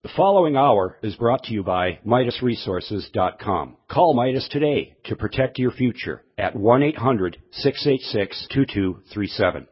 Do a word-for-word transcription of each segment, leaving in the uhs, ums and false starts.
The following hour is brought to you by Midas Resources dot com. Call Midas today to protect your future at one eight hundred, six eight six, two two three seven.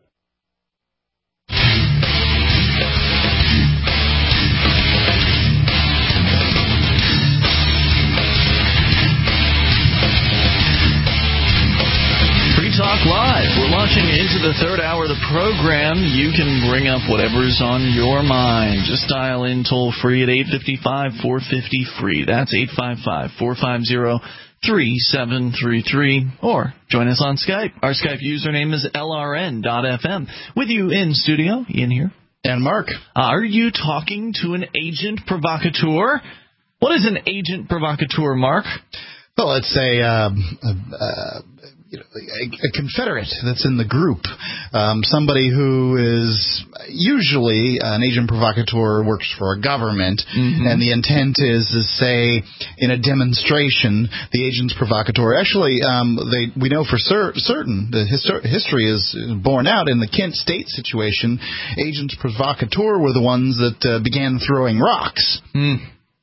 Talk Live. We're launching into the third hour of the program. You can bring up whatever's on your mind. Just dial in toll free at eight five five, four five zero, free. That's eight five five, four five zero, three seven three three. Or join us on Skype. Our Skype username is L R N dot F M. With you in studio, Ian here. And Mark. Are you talking to an agent provocateur? What is an agent provocateur, Mark? Well, it's a... Um, a, a You know, a, a Confederate that's in the group, um, somebody who is usually an agent provocateur, works for a government, mm-hmm. and the intent is to say in a demonstration, the agents provocateur. Actually, um, they we know for cer- certain the histor- history is borne out in the Kent State situation. Agents provocateur were the ones that uh, began throwing rocks. Mm.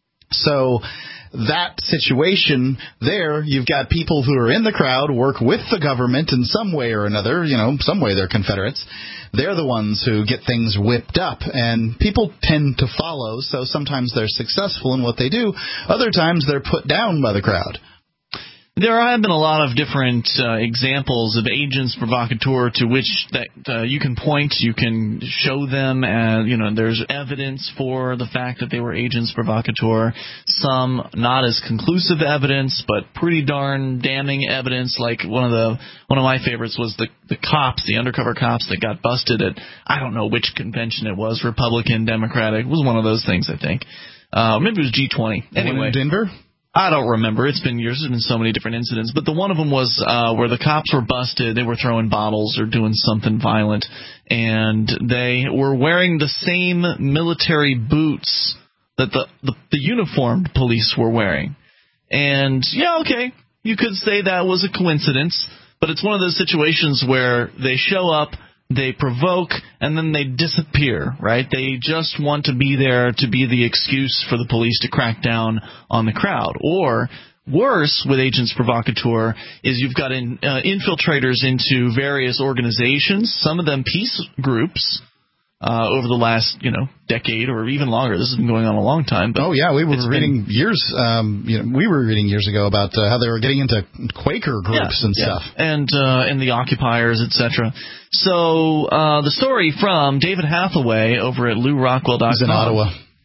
So. That situation there, you've got people who are in the crowd, work with the government in some way or another, you know, some way they're Confederates. They're the ones who get things whipped up, and people tend to follow, so sometimes they're successful in what they do. Other times they're put down by the crowd. There have been a lot of different uh, examples of agents provocateur to which that uh, you can point, you can show them, and you know there's evidence for the fact that they were agents provocateur. Some not as conclusive evidence, but pretty darn damning evidence. Like one of the one of my favorites was the the cops, the undercover cops that got busted at I don't know which convention it was, Republican, Democratic. It was one of those things, I think. Uh, maybe it was G twenty. Anyway, in Denver. I don't remember. It's been years. There's been so many different incidents. But the one of them was uh, where the cops were busted. They were throwing bottles or doing something violent. And they were wearing the same military boots that the, the, the uniformed police were wearing. And, yeah, okay, you could say that was a coincidence. But it's one of those situations where they show up, they provoke, and then they disappear, right? They just want to be there to be the excuse for the police to crack down on the crowd. Or, worse, with agents provocateur, is you've got in, uh, infiltrators into various organizations, some of them peace groups, uh, over the last, you know, decade or even longer. This has been going on a long time. But oh, yeah, we were reading been, years, um, you know, we were reading years ago about uh, how they were getting into Quaker groups yeah, and yeah. stuff. And, uh, and the occupiers, et cetera. So, uh, the story from David Hathaway over at Lou Rockwell dot com. He's in Ottawa.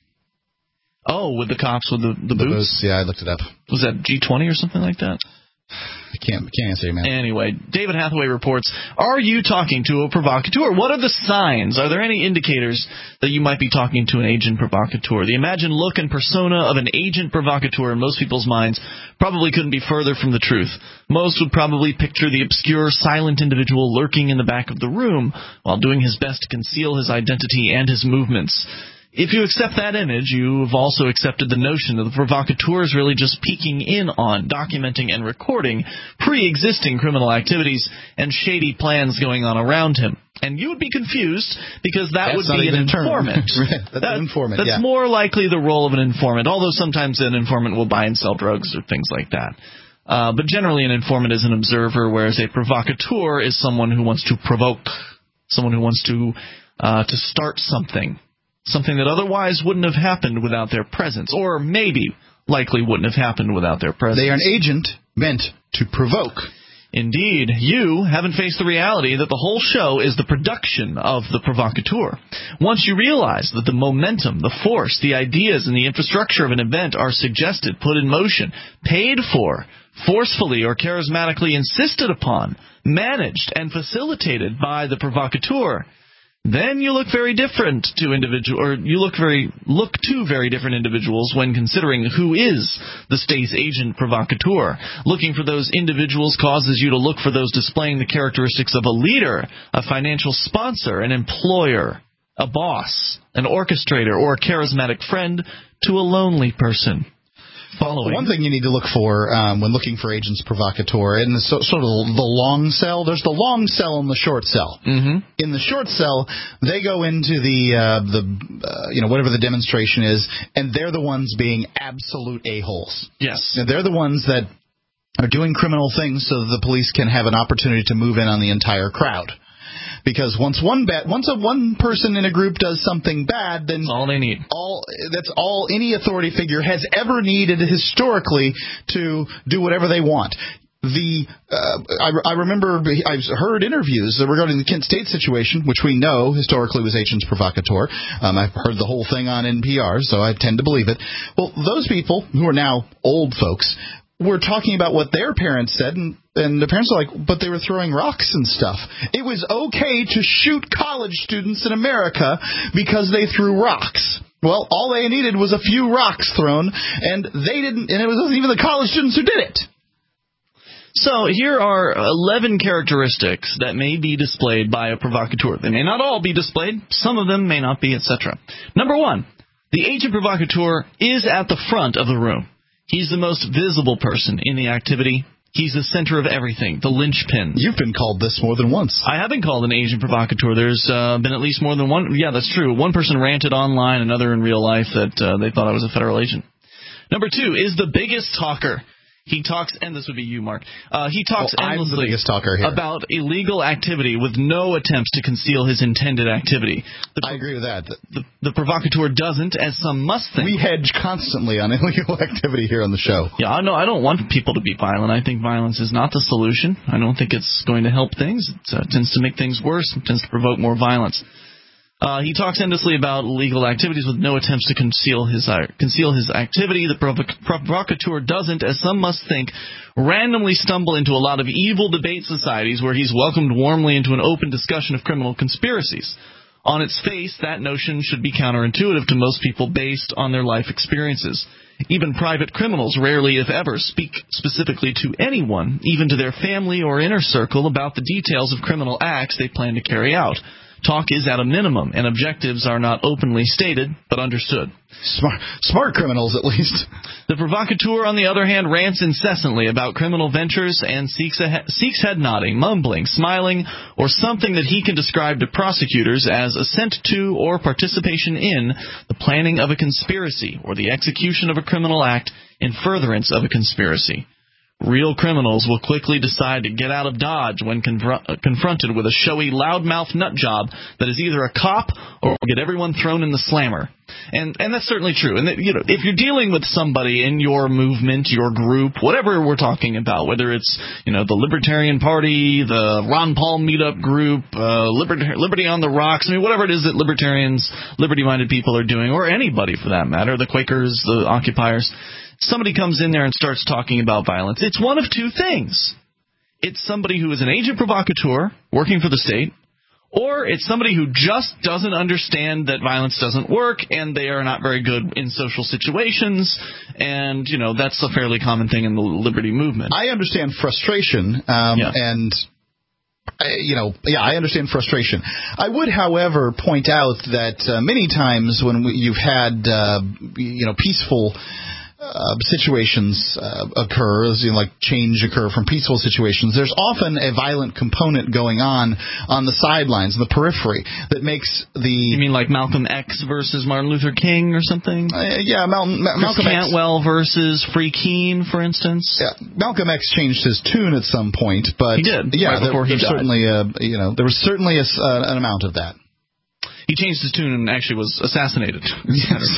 Oh, with the cops with the, the, the boots? boots? Yeah, I looked it up. Was that G twenty or something like that? I can't, can't answer you, man. Anyway, David Hathaway reports, are you talking to a provocateur? What are the signs? Are there any indicators that you might be talking to an agent provocateur? The imagined look and persona of an agent provocateur in most people's minds probably couldn't be further from the truth. Most would probably picture the obscure, silent individual lurking in the back of the room while doing his best to conceal his identity and his movements. If you accept that image, you've also accepted the notion that the provocateur is really just peeking in on, documenting, and recording pre-existing criminal activities and shady plans going on around him. And you would be confused because that that's would be an informant. that's that, an informant, That's yeah. more likely the role of an informant, although sometimes an informant will buy and sell drugs or things like that. Uh, but generally an informant is an observer, whereas a provocateur is someone who wants to provoke, someone who wants to uh, to start something. Something that otherwise wouldn't have happened without their presence, or maybe likely wouldn't have happened without their presence. They are an agent meant to provoke. Indeed. You haven't faced the reality that the whole show is the production of the provocateur. Once you realize that the momentum, the force, the ideas, and the infrastructure of an event are suggested, put in motion, paid for, forcefully or charismatically insisted upon, managed, and facilitated by the provocateur, then you look very different to individual, or you look very look to very different individuals when considering who is the state's agent provocateur. Looking for those individuals causes you to look for those displaying the characteristics of a leader, a financial sponsor, an employer, a boss, an orchestrator, or a charismatic friend to a lonely person. Following. One thing you need to look for um, when looking for agents provocateur, in the so, sort of the long cell, there's the long cell and the short cell. Mm-hmm. In the short cell, they go into the uh, the uh, you know whatever the demonstration is, and they're the ones being absolute a-holes. Yes, and they're the ones that are doing criminal things so that the police can have an opportunity to move in on the entire crowd. Because once one ba- once a one person in a group does something bad, then that's all they need. All that's all any authority figure has ever needed historically to do whatever they want. The uh, I, I remember I've heard interviews regarding the Kent State situation, which we know historically was agents provocateur. Um, I've heard the whole thing on N P R, so I tend to believe it. Well, those people who are now old folks were talking about what their parents said, and, and the parents are like, but they were throwing rocks and stuff. It was okay to shoot college students in America because they threw rocks. Well, all they needed was a few rocks thrown, and they didn't, and it wasn't even the college students who did it. So here are eleven characteristics that may be displayed by a provocateur. They may not all be displayed. Some of them may not be, et cetera. Number one, the agent provocateur is at the front of the room. He's the most visible person in the activity. He's the center of everything, the linchpin. You've been called this more than once. I have been called an agent provocateur. There's uh, been at least more than one. Yeah, that's true. One person ranted online, another in real life that uh, they thought I was a federal agent. Number two is the biggest talker. He talks, and this would be you, Mark. Uh, he talks well, endlessly I'm the biggest talker here. about illegal activity with no attempts to conceal his intended activity. The, I agree with that. The, the provocateur doesn't, as some must think. We hedge constantly on illegal activity here on the show. Yeah, I know. I don't want people to be violent. I think violence is not the solution. I don't think it's going to help things. It uh, tends to make things worse. It tends to provoke more violence. Uh, he talks endlessly about illegal activities with no attempts to conceal his uh, conceal his activity. The provoc- provocateur doesn't, as some must think, randomly stumble into a lot of evil debate societies where he's welcomed warmly into an open discussion of criminal conspiracies. On its face, that notion should be counterintuitive to most people based on their life experiences. Even private criminals rarely, if ever, speak specifically to anyone, even to their family or inner circle, about the details of criminal acts they plan to carry out. Talk is at a minimum, and objectives are not openly stated, but understood. Smart, smart criminals, at least. The provocateur, on the other hand, rants incessantly about criminal ventures and seeks, a he- seeks head nodding, mumbling, smiling, or something that he can describe to prosecutors as assent to or participation in the planning of a conspiracy or the execution of a criminal act in furtherance of a conspiracy. Real criminals will quickly decide to get out of Dodge when confr- confronted with a showy, loudmouth nutjob that is either a cop or will get everyone thrown in the slammer. And and that's certainly true. And, you know, if you're dealing with somebody in your movement, your group, whatever we're talking about, whether it's, you know, the Libertarian Party, the Ron Paul meetup group, uh, Liber- Liberty on the Rocks, I mean, whatever it is that libertarians, liberty-minded people are doing, or anybody for that matter, the Quakers, the occupiers, somebody comes in there and starts talking about violence. It's one of two things. It's somebody who is an agent provocateur working for the state, or it's somebody who just doesn't understand that violence doesn't work and they are not very good in social situations, and, you know, that's a fairly common thing in the liberty movement. I understand frustration, um, yeah. and... I, you know, yeah, I understand frustration. I would, however, point out that uh, many times when we, you've had, uh, you know, peaceful uh, situations uh, occur, you know, like change occur from peaceful situations, there's often a violent component going on on the sidelines, in the periphery, that makes the... You mean like Malcolm X versus Martin Luther King or something? Uh, yeah, Mal- Ma- Chris Malcolm Cantwell X. versus Free Keene, for instance? Yeah, Malcolm X changed his tune at some point, but... He did, yeah, right before there, he died. Certainly, uh, you know, there was certainly a, uh, an amount of that. He changed his tune and actually was assassinated. Yes.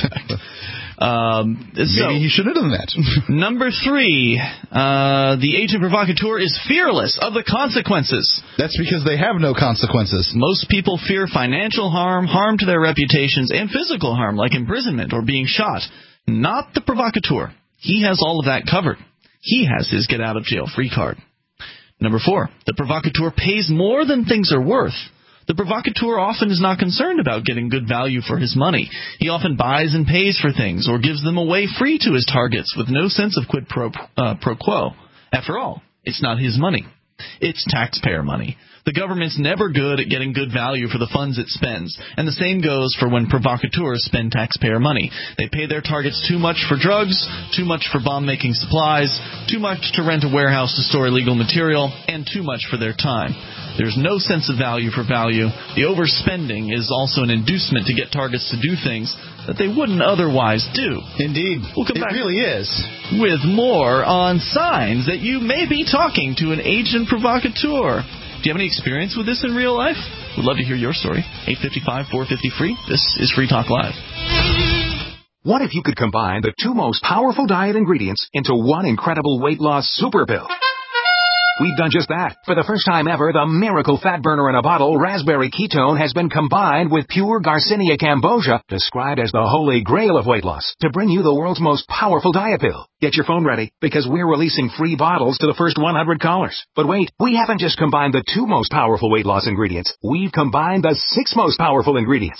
Um, Maybe so, he should have done that. Number three, uh, the agent provocateur is fearless of the consequences. That's because they have no consequences. Most people fear financial harm, harm to their reputations, and physical harm, like imprisonment or being shot. Not the provocateur. He has all of that covered. He has his get-out-of-jail-free card. Number four, the provocateur pays more than things are worth. The provocateur often is not concerned about getting good value for his money. He often buys and pays for things or gives them away free to his targets with no sense of quid pro, uh, pro quo. After all, it's not his money. It's taxpayer money. The government's never good at getting good value for the funds it spends, and the same goes for when provocateurs spend taxpayer money. They pay their targets too much for drugs, too much for bomb-making supplies, too much to rent a warehouse to store illegal material, and too much for their time. There's no sense of value for value. The overspending is also an inducement to get targets to do things that they wouldn't otherwise do. Indeed. We'll come it back really is. with more on signs that you may be talking to an agent provocateur. Do you have any experience with this in real life? We'd love to hear your story. eight five five, four five zero, free. This is Free Talk Live. What if you could combine the two most powerful diet ingredients into one incredible weight loss super pill? We've done just that. For the first time ever, the miracle fat burner in a bottle, Raspberry Ketone, has been combined with pure Garcinia cambogia, described as the holy grail of weight loss, to bring you the world's most powerful diet pill. Get your phone ready, because we're releasing free bottles to the first one hundred callers. But wait, we haven't just combined the two most powerful weight loss ingredients. We've combined the six most powerful ingredients.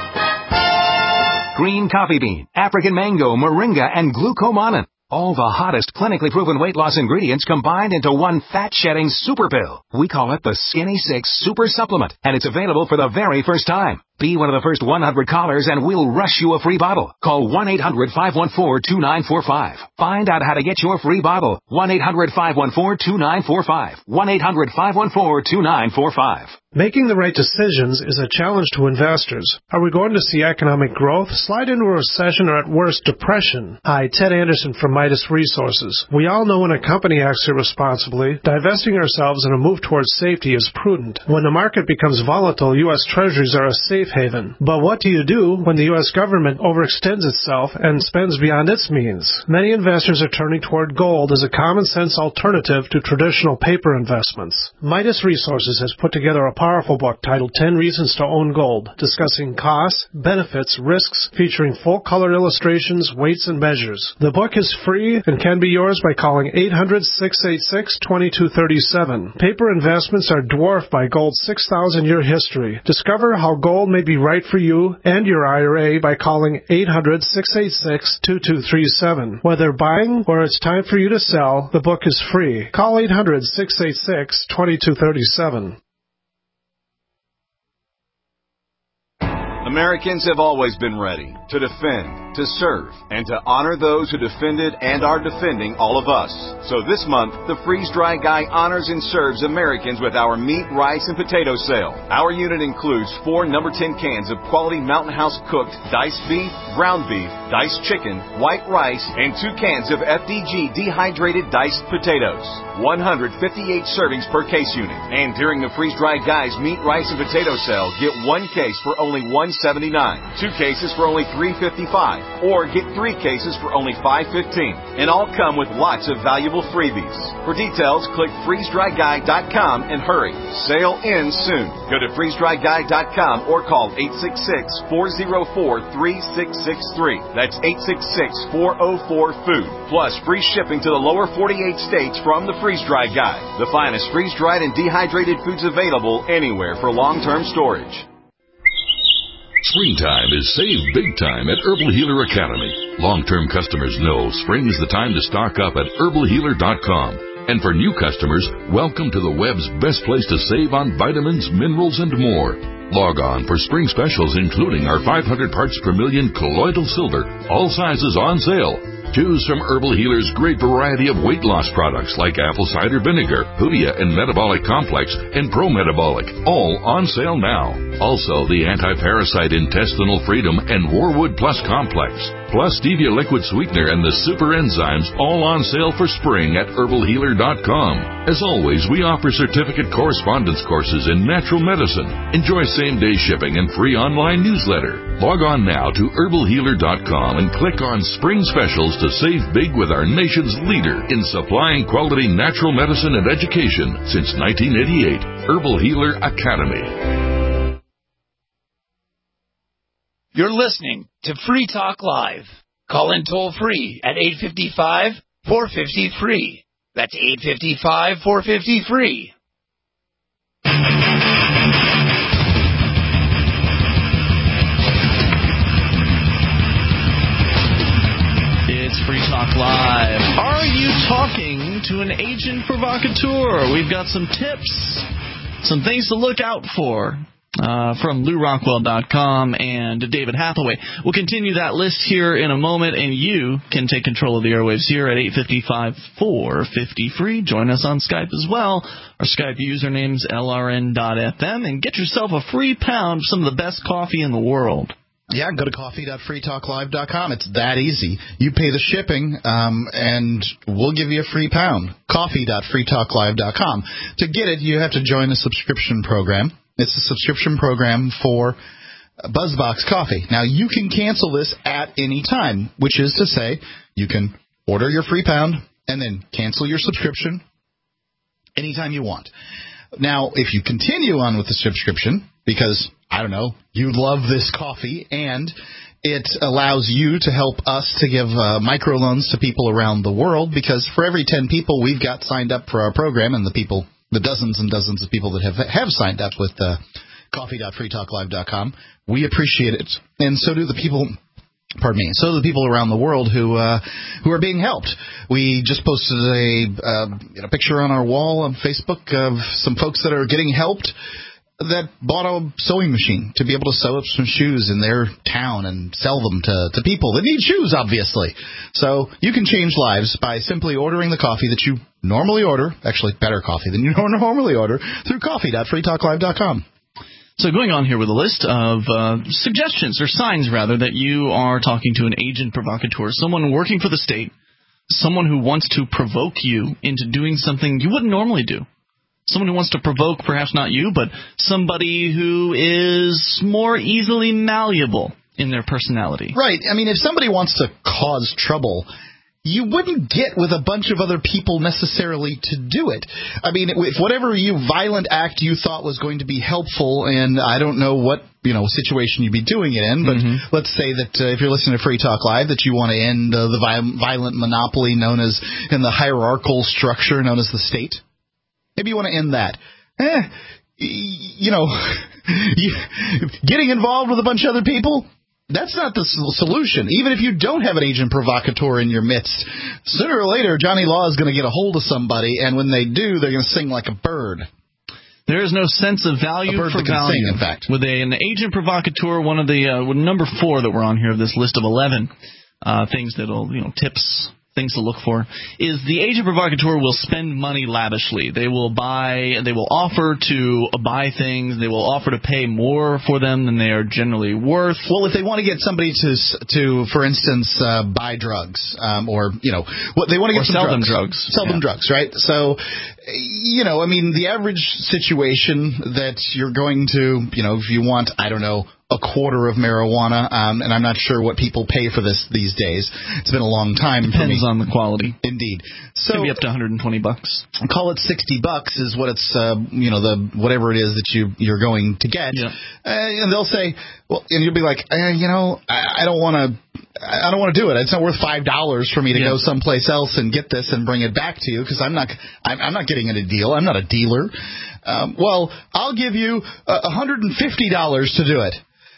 Green coffee bean, African mango, moringa, and glucomannan. All the hottest clinically proven weight loss ingredients combined into one fat-shedding super pill. We call it the Skinny six Super Supplement, and it's available for the very first time. Be one of the first one hundred callers and we'll rush you a free bottle. Call one eight hundred, five one four, two nine four five. Find out how to get your free bottle. one eight hundred, five one four, two nine four five. one eight hundred, five one four, two nine four five. Making the right decisions is a challenge to investors. Are we going to see economic growth, slide into a recession, or at worst, depression? Hi, Ted Anderson from Midas Resources. We all know when a company acts irresponsibly, divesting ourselves in a move towards safety is prudent. When the market becomes volatile, U S Treasuries are a safe haven. But what do you do when the U S government overextends itself and spends beyond its means? Many investors are turning toward gold as a common-sense alternative to traditional paper investments. Midas Resources has put together a powerful book titled ten Reasons to Own Gold, discussing costs, benefits, risks, featuring full-color illustrations, weights, and measures. The book is free and can be yours by calling eight hundred, six eight six, two two three seven. Paper investments are dwarfed by gold's six thousand year history. Discover how gold may be right for you and your I R A by calling eight hundred, six eight six, two two three seven. Whether buying or it's time for you to sell, the book is free. Call eight hundred, six eight six, two two three seven. Americans have always been ready to defend, to serve, and to honor those who defended and are defending all of us. So this month, the Freeze-Dry Guy honors and serves Americans with our meat, rice, and potato sale. Our unit includes four number ten cans of quality Mountain House cooked diced beef, ground beef, diced chicken, white rice, and two cans of F D G dehydrated diced potatoes. one hundred fifty-eight servings per case unit. And during the Freeze-Dry Guy's meat, rice, and potato sale, get one case for only one hundred seventy-nine dollars, two cases for only three hundred fifty-five dollars, or get three cases for only five hundred fifteen dollars. And all come with lots of valuable freebies. For details, click freeze dry guy dot com and hurry. Sale ends soon. Go to freeze dry guy dot com or call eight six six, four zero four, three six six three. That's eight six six, four zero four, food. Plus free shipping to the lower forty-eight states from the Freeze-Dry Guy. The finest freeze-dried and dehydrated foods available anywhere for long-term storage. Springtime is save big time at Herbal Healer Academy. Long-term customers know spring is the time to stock up at herbal healer dot com. And for new customers, welcome to the web's best place to save on vitamins, minerals, and more. Log on for spring specials including our five hundred parts per million colloidal silver, all sizes on sale. Choose from Herbal Healer's great variety of weight loss products like apple cider vinegar, Hoodia and Metabolic Complex, and Pro Metabolic, all on sale now. Also, the Anti-Parasite Intestinal Freedom and Warwood Plus Complex, plus Stevia Liquid Sweetener and the Super Enzymes, all on sale for spring at herbal healer dot com. As always, we offer certificate correspondence courses in natural medicine. Enjoy same-day shipping and free online newsletter. Log on now to herbal healer dot com and click on Spring Specials to save big with our nation's leader in supplying quality natural medicine and education since nineteen eighty-eight, Herbal Healer Academy. You're listening to Free Talk Live. Call in toll free at eight five five, four five zero, free. That's eight five five, four five zero, free. It's Free Talk Live. Are you talking to an agent provocateur. We've got some tips, some things to look out for. Uh, from Lew Rockwell dot com and David Hathaway. We'll continue that list here in a moment, and you can take control of the airwaves here at eight five five, four five zero, free. Join us on Skype as well. Our Skype username's L R N dot F M, and get yourself a free pound of some of the best coffee in the world. Yeah, go to coffee dot free talk live dot com. It's that easy. You pay the shipping, um, and we'll give you a free pound. coffee dot free talk live dot com. To get it, you have to join a subscription program. It's a subscription program for BuzzBox Coffee. Now, you can cancel this at any time, which is to say you can order your free pound and then cancel your subscription anytime you want. Now, if you continue on with the subscription because, I don't know, you love this coffee and it allows you to help us to give uh, microloans to people around the world, because for every ten people we've got signed up for our program, and the people the dozens and dozens of people that have have signed up with uh, coffee dot free talk live dot com. We appreciate it, and so do the people. Pardon me. So do the people around the world who uh, who are being helped. We just posted a uh, you know, picture on our wall on Facebook of some folks that are getting helped that bought a sewing machine to be able to sew up some shoes in their town and sell them to, to people that need shoes, obviously. So you can change lives by simply ordering the coffee that you normally order, actually better coffee than you normally order, through coffee dot free talk live dot com. So going on here with a list of uh, suggestions, or signs rather, that you are talking to an agent provocateur, someone working for the state, someone who wants to provoke you into doing something you wouldn't normally do. Someone who wants to provoke, perhaps not you, but somebody who is more easily malleable in their personality. Right. I mean, if somebody wants to cause trouble, you wouldn't get with a bunch of other people necessarily to do it. I mean, if whatever you violent act you thought was going to be helpful, and I don't know what, you know, situation you'd be doing it in, but mm-hmm. let's say that uh, if you're listening to Free Talk Live, that you want to end uh, the vi- violent monopoly known as, in the hierarchical structure known as the state. Maybe you want to end that. Eh, you know, getting involved with a bunch of other people, that's not the solution. Even if you don't have an agent provocateur in your midst, sooner or later, Johnny Law is going to get a hold of somebody, and when they do, they're going to sing like a bird. There is no sense of value a bird for that can value. Sing, in fact. With a, an agent provocateur, one of the uh, number four that we're on here of this list of eleven uh, things that'll, you know, tips. Things to look for, is the agent provocateur will spend money lavishly. They will buy, they will offer to buy things. They will offer to pay more for them than they are generally worth. Well, if they want to get somebody to, to for instance, uh, buy drugs, um, or you know, what they want to get or some sell drugs. them drugs, sell yeah. them drugs, right? So, you know, I mean, the average situation that you're going to, you know, if you want, I don't know, a quarter of marijuana, um, and I'm not sure what people pay for this these days. It's been a long time. Depends for me. on the quality. Indeed. So can be up to one hundred twenty bucks. Call it sixty bucks is what it's, uh, you know, the whatever it is that you you're going to get. Yeah. Uh, and they'll say, well, and you'll be like, eh, you know, I, I don't want to. I don't want to do it. It's not worth five dollars for me to yeah. go someplace else and get this and bring it back to you because I'm not. I'm, I'm not getting it a deal. I'm not a dealer. Um, well, I'll give you uh, one hundred and fifty dollars to do it.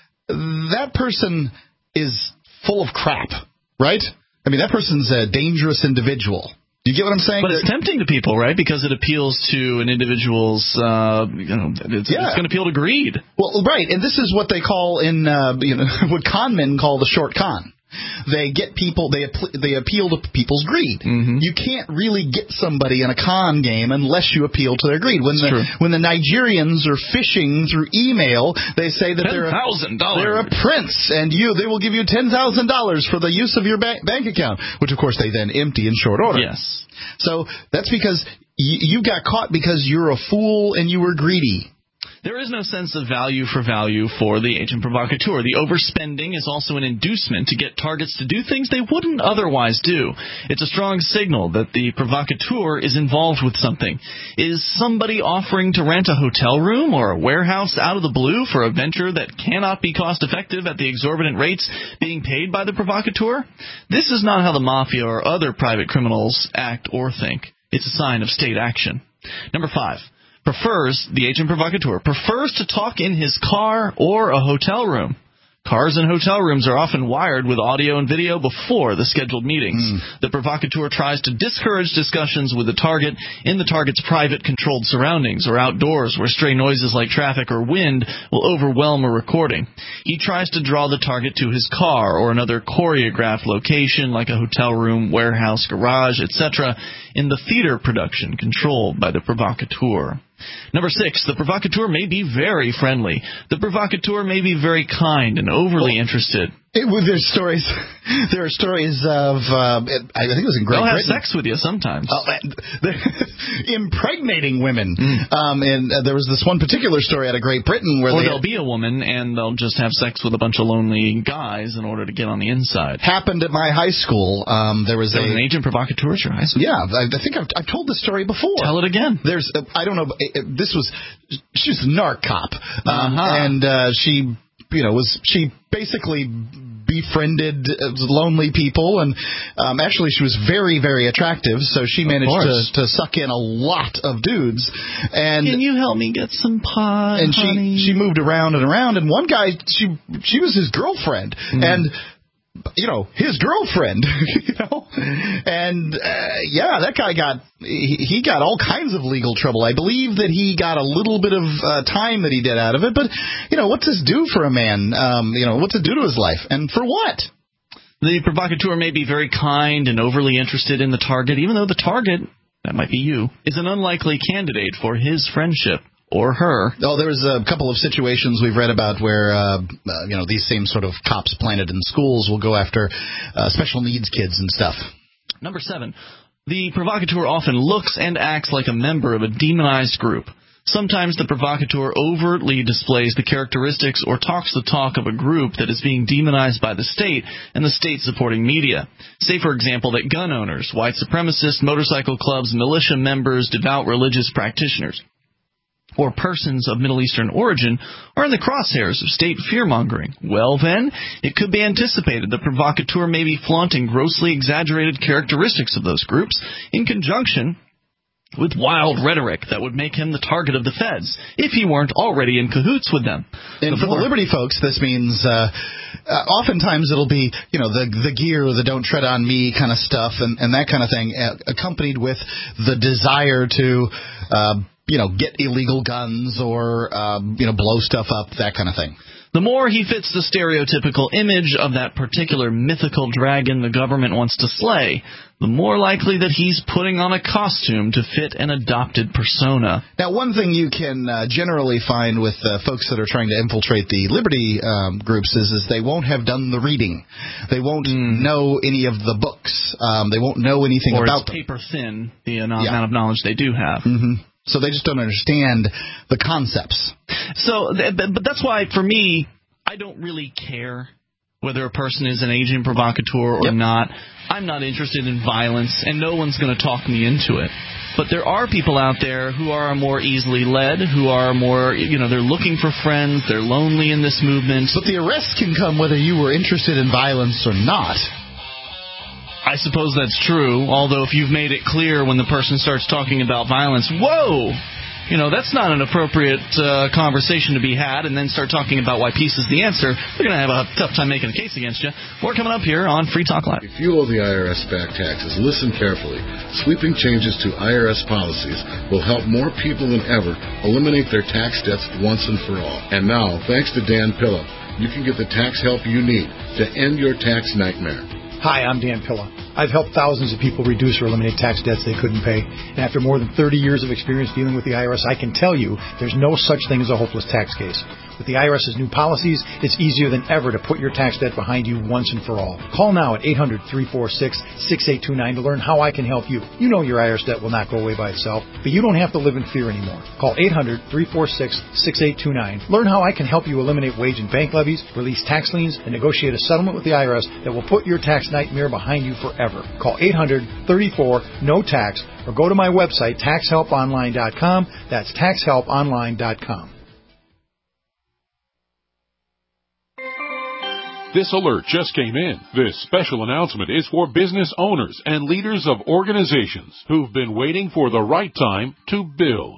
That person is full of crap, right? I mean, that person's a dangerous individual. You get what I'm saying? But it's tempting to people, right? Because it appeals to an individual's, uh, you know, it's, yeah. it's going to appeal to greed. Well, right, and this is what they call in, uh, you know, what con men call the short con. They get people, they they appeal to people's greed. Mm-hmm. You can't really get somebody in a con game unless you appeal to their greed. When That's the true. when the Nigerians are phishing through email, they say that they're a, they're a prince, and you they will give you ten thousand dollars for the use of your bank, bank account, which of course they then empty in short order. Yes. So that's because y- you got caught because you're a fool and you were greedy. There is no sense of value for value for the agent provocateur. The overspending is also an inducement to get targets to do things they wouldn't otherwise do. It's a strong signal that the provocateur is involved with something. Is somebody offering to rent a hotel room or a warehouse out of the blue for a venture that cannot be cost effective at the exorbitant rates being paid by the provocateur? This is not how the mafia or other private criminals act or think. It's a sign of state action. Number five. Prefers, the agent provocateur, prefers to talk in his car or a hotel room. Cars and hotel rooms are often wired with audio and video before the scheduled meetings. Mm. The provocateur tries to discourage discussions with the target in the target's private, controlled surroundings or outdoors where stray noises like traffic or wind will overwhelm a recording. He tries to draw the target to his car or another choreographed location like a hotel room, warehouse, garage, et cetera in the theater production controlled by the provocateur. Number six, the provocateur may be very friendly. The provocateur may be very kind and overly interested. It, well, there's stories. There are stories of. Uh, I think it was in Great They'll Britain. They'll have sex with you sometimes. Uh, impregnating women. Mm. Um, and uh, there was this one particular story out of Great Britain where or they there'll be a woman and they'll just have sex with a bunch of lonely guys in order to get on the inside. Happened at my high school. Um, there was, there a, was an agent provocateur at your high school. Yeah, I, I think I've, I've told this story before. Tell it again. There's. Uh, I don't know. Uh, this was. She was a narc cop, um, uh-huh. and uh, she, you know, was she basically befriended lonely people, and um, actually she was very, very attractive, so she managed to, to suck in a lot of dudes. And can you help me get some pot, And honey? she she moved around and around, and one guy, she she was his girlfriend, mm. and you know, his girlfriend, you know, and uh, yeah, that guy got he, he got all kinds of legal trouble. I believe that he got a little bit of uh, time that he did out of it, but you know, what's this do for a man? Um, you know, what's it do to his life, and for what? The provocateur may be very kind and overly interested in the target, even though the target, that might be you, is an unlikely candidate for his friendship. Or her. Oh, there was a couple of situations we've read about where, uh, uh, you know, these same sort of cops planted in schools will go after uh, special needs kids and stuff. Number seven, the provocateur often looks and acts like a member of a demonized group. Sometimes the provocateur overtly displays the characteristics or talks the talk of a group that is being demonized by the state and the state-supporting media. Say, for example, that gun owners, white supremacists, motorcycle clubs, militia members, devout religious practitioners, or persons of Middle Eastern origin are in the crosshairs of state fear-mongering. Well, then, it could be anticipated the provocateur may be flaunting grossly exaggerated characteristics of those groups in conjunction with wild rhetoric that would make him the target of the feds if he weren't already in cahoots with them. And for the Liberty folks, this means uh, uh, oftentimes it'll be, you know, the the gear, the don't tread on me kind of stuff and, and that kind of thing, uh, accompanied with the desire to uh, you know, get illegal guns or, um, you know, blow stuff up, that kind of thing. The more he fits the stereotypical image of that particular mythical dragon the government wants to slay, the more likely that he's putting on a costume to fit an adopted persona. Now, one thing you can uh, generally find with uh, folks that are trying to infiltrate the Liberty um, groups is, is they won't have done the reading. They won't mm. know any of the books. Um, they won't know anything or about it's them. paper thin, the amount yeah. of knowledge they do have. Mm-hmm. So they just don't understand the concepts. So, but that's why, for me, I don't really care whether a person is an agent provocateur or yep. not. I'm not interested in violence, and no one's going to talk me into it. But there are people out there who are more easily led, who are more, you know, they're looking for friends, they're lonely in this movement. But the arrest can come whether you were interested in violence or not. I suppose that's true, although if you've made it clear when the person starts talking about violence, whoa, you know, that's not an appropriate uh, conversation to be had, and then start talking about why peace is the answer, they're going to have a tough time making a case against you. More coming up here on Free Talk Live. If you owe the I R S back taxes, listen carefully. Sweeping changes to I R S policies will help more people than ever eliminate their tax debts once and for all. And now, thanks to Dan Pilla, you can get the tax help you need to end your tax nightmare. Hi, I'm Dan Pilla. I've helped thousands of people reduce or eliminate tax debts they couldn't pay. And after more than thirty years of experience dealing with the I R S, I can tell you there's no such thing as a hopeless tax case. With the I R S's new policies, it's easier than ever to put your tax debt behind you once and for all. Call now at eight hundred, three four six, six eight two nine to learn how I can help you. You know your I R S debt will not go away by itself, but you don't have to live in fear anymore. Call eight hundred, three four six, six eight two nine. Learn how I can help you eliminate wage and bank levies, release tax liens, and negotiate a settlement with the I R S that will put your tax nightmare behind you forever. Call eight hundred, thirty-four, no tax or go to my website, tax help online dot com. That's tax help online dot com. This alert just came in. This special announcement is for business owners and leaders of organizations who've been waiting for the right time to build.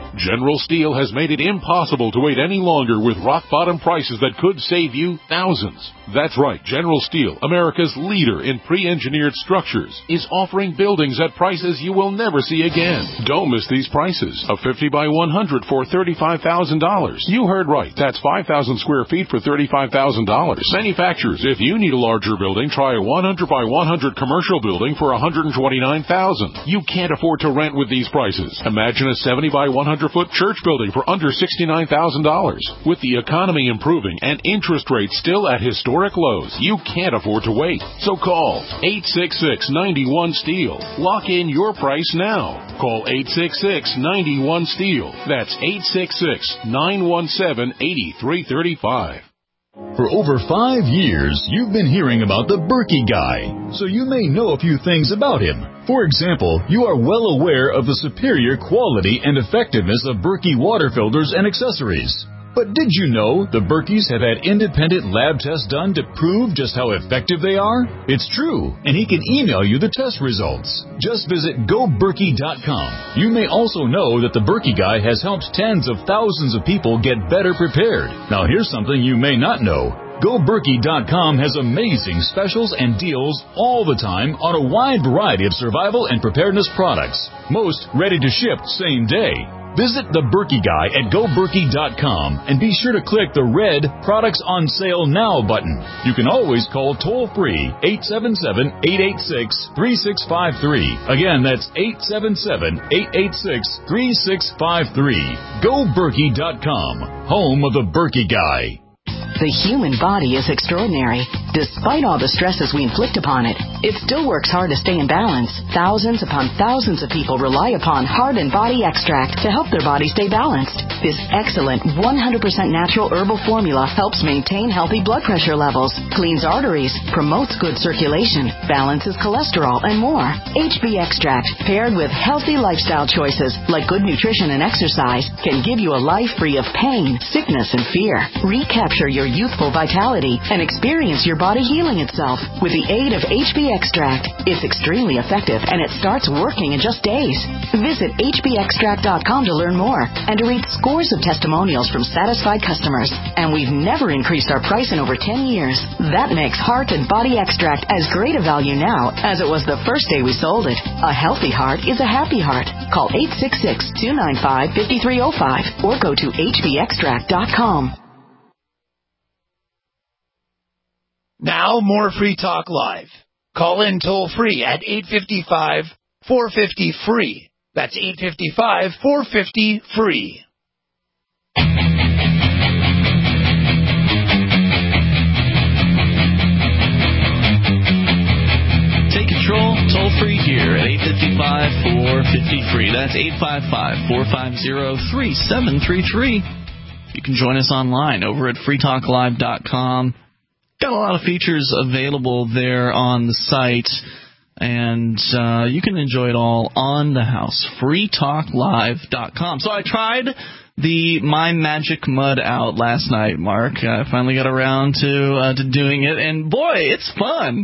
General Steel has made it impossible to wait any longer with rock-bottom prices that could save you thousands. That's right, General Steel, America's leader in pre-engineered structures, is offering buildings at prices you will never see again. Don't miss these prices. A fifty by one hundred for thirty-five thousand dollars. You heard right. That's five thousand square feet for thirty-five thousand dollars. Manufacturers, if you need a larger building, try a one hundred by one hundred commercial building for one hundred twenty-nine thousand dollars. You can't afford to rent with these prices. Imagine a seventy by one hundred foot church building for under sixty-nine thousand dollars. With the economy improving and interest rates still at historic lows, you can't afford to wait. So call eight six six, nine one, STEEL. Lock in your price now. Call eight six six, nine one, STEEL. That's eight six six, nine one seven, eight three three five. For over five years, you've been hearing about the Berkey Guy, so you may know a few things about him. For example, you are well aware of the superior quality and effectiveness of Berkey water filters and accessories. But did you know the Berkeys have had independent lab tests done to prove just how effective they are? It's true, and he can email you the test results. Just visit go berkey dot com. You may also know that the Berkey Guy has helped tens of thousands of people get better prepared. Now here's something you may not know. go berkey dot com has amazing specials and deals all the time on a wide variety of survival and preparedness products. Most ready to ship same day. Visit the Berkey Guy at go berkey dot com and be sure to click the red Products on Sale Now button. You can always call toll-free eight seven seven, eight eight six, three six five three. Again, that's eight seven seven, eight eight six, three six five three. go berkey dot com, home of the Berkey Guy. The human body is extraordinary. Despite all the stresses we inflict upon it, it still works hard to stay in balance. Thousands upon thousands of people rely upon Heart and Body Extract to help their body stay balanced. This excellent one hundred percent natural herbal formula helps maintain healthy blood pressure levels, cleans arteries, promotes good circulation, balances cholesterol, and more. H B Extract, paired with healthy lifestyle choices like good nutrition and exercise, can give you a life free of pain, sickness, and fear. Recapture your youthful vitality and experience your body healing itself with the aid of H B Extract. It's extremely effective and it starts working in just days. Visit H B extract dot com to learn more and to read scores of testimonials from satisfied customers. And we've never increased our price in over ten years. That makes Heart and Body Extract as great a value now as it was the first day we sold it. A healthy heart is a happy heart. Call eight six six, two nine five, five three zero five or go to H B extract dot com. Now, more Free Talk Live. Call in toll-free at eight five five, four five zero, F R E E. That's eight five five, four five zero, F R E E. Take control, toll-free here at eight five five, four five zero, F R E E. That's eight five five, four five zero, three seven three three. You can join us online over at free talk live dot com. Got a lot of features available there on the site, and uh, you can enjoy it all on the house. free talk live dot com. So I tried the My Magic Mud out last night, Mark. I finally got around to uh, to doing it, and boy, it's fun.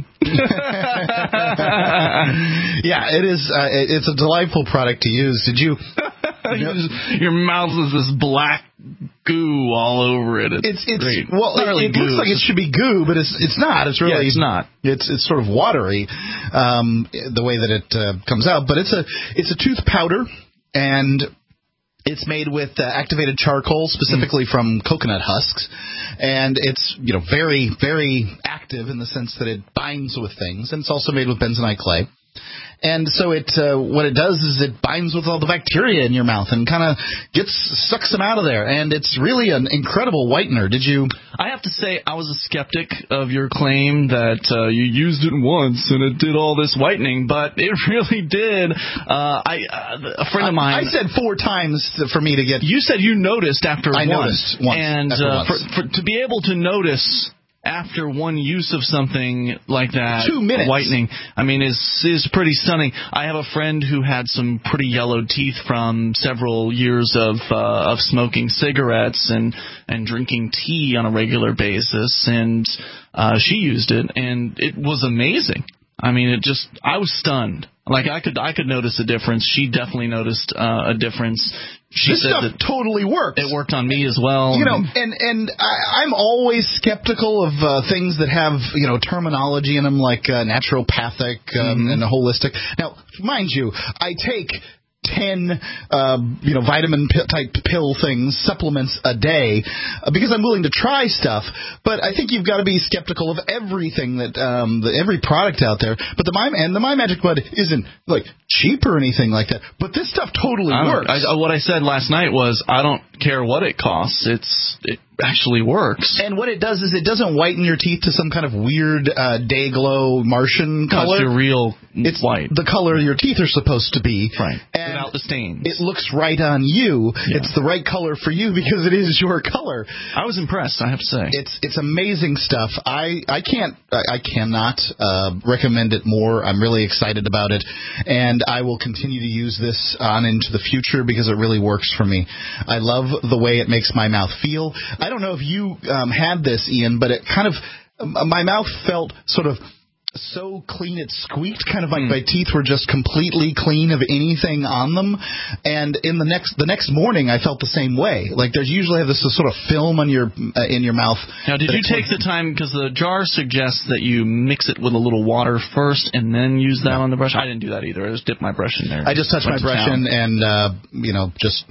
Yeah, it is. Uh, it's a delightful product to use. Did you? Your mouth is this black goo all over it. It's, it's, it's great. Well, it's it, really it goo. looks like it should be goo, but it's it's not. It's really yeah, it's not. It's it's sort of watery, um, the way that it uh, comes out. But it's a it's a tooth powder, and it's made with uh, activated charcoal, specifically mm. from coconut husks, and it's you know very very active in the sense that it binds with things, and it's also made with bentonite clay. And so it, uh, what it does is it binds with all the bacteria in your mouth and kind of gets sucks them out of there. And it's really an incredible whitener. Did you? I have to say I was a skeptic of your claim that uh, you used it once and it did all this whitening, but it really did. Uh, I uh, a friend of mine. I, I said four times to, for me to get. You said you noticed after I once. I noticed once. And after uh, once. For, for, to be able to notice after one use of something like that, two minutes whitening, I mean, is is pretty stunning. I have a friend who had some pretty yellow teeth from several years of uh, of smoking cigarettes and and drinking tea on a regular basis, and uh, she used it, and it was amazing. I mean, it just I was stunned Like I could I could notice a difference. She definitely noticed uh, a difference. She this said stuff that totally works. It worked on me as well. You know, and and I, I'm always skeptical of uh, things that have you know terminology in them, like uh, naturopathic um, mm-hmm. and holistic. Now, mind you, I take ten uh, you know vitamin p- type pill things, supplements a day uh, because I'm willing to try stuff. But I think you've got to be skeptical of everything that um, the, every product out there. But the My and the My Magic Mud isn't like cheap or anything like that. But this stuff totally I works. I, what I said last night was I don't care what it costs. It's it actually works. And what it does is it doesn't whiten your teeth to some kind of weird uh, day glow Martian color. No, it's your real it's white. The color your teeth are supposed to be. Right. And without the stains. It looks right on you. Yeah. It's the right color for you because it is your color. I was impressed, I have to say. It's it's amazing stuff. I, I can't I, I cannot uh, recommend it more. I'm really excited about it, and I will continue to use this on into the future because it really works for me. I love the way it makes my mouth feel. I don't know if you um, had this, Ian, but it kind of my mouth felt sort of so clean it squeaked, kind of like mm. my teeth were just completely clean of anything on them. And in the next the next morning, I felt the same way. Like there's usually have this sort of film on your uh, in your mouth. Now, did you take the time because the jar suggests that you mix it with a little water first and then use that no. on the brush? I didn't do that either. I just dipped my brush in there. I just touched my brush in and uh, you know just